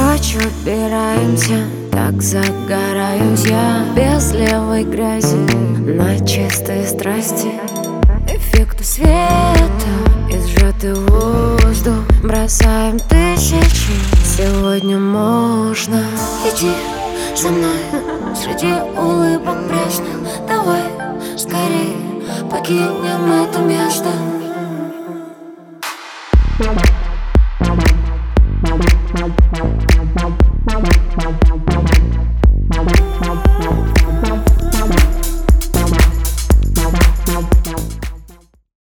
Прочь убираемся, так загораюсь я. Без левой грязи, на чистой страсти. Эффекты света и сжатый воздух. Бросаем тысячи, сегодня можно. Иди за мной, среди улыбок пресных. Давай скорее покинем это место.